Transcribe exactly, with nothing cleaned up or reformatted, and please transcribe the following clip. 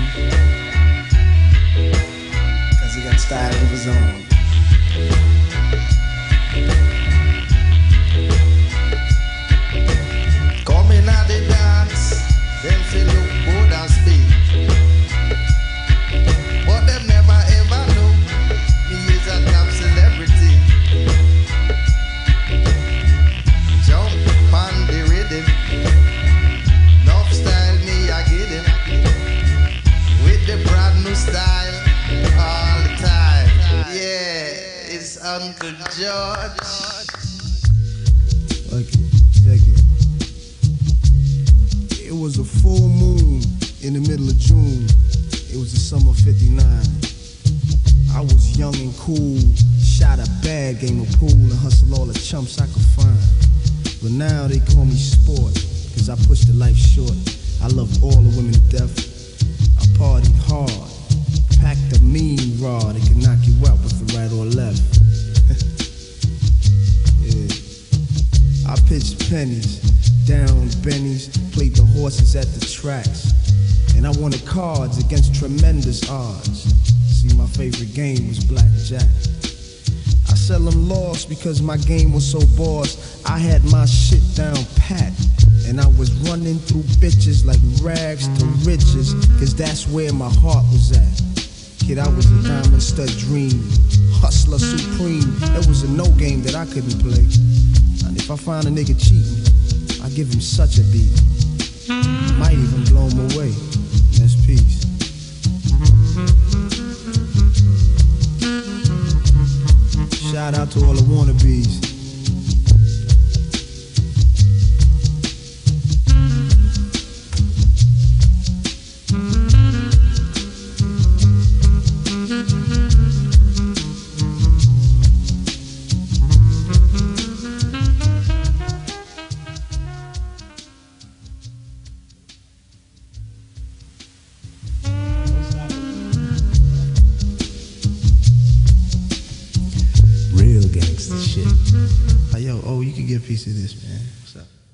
Cause he got style of his own. Coming at the dance, them feel look good and speak. But them never ever know me is a top celebrity. Jump on the rhythm, enough style me I get him. With the brand new style all the time. Yeah, it's Uncle George. Okay, check it. It was a full moon in the middle of June. It was the summer of fifty-nine. I was young and cool, shot a bad game of pool and hustled all the chumps I could find. But now they call me sport, cause I pushed the life short. I love all the women to death. I partied hard, packed a mean rod that could knock you out with the right or left. Yeah. I pitched pennies, down bennies, played the horses at the tracks. And I wanted cards against tremendous odds. See, my favorite game was blackjack. I seldom lost because my game was so boss. I had my shit down pat. And I was running through bitches like rags to riches, cause that's where my heart was at. Kid, I was a diamond stud dream, hustler supreme. There was a no game that I couldn't play. And if I find a nigga cheating, I give him such a beat. Might even blow him away. That's peace. Shout out to all the wannabes. Real gangsta shit. Hey, yo, oh, you can get a piece of this, man. What's up?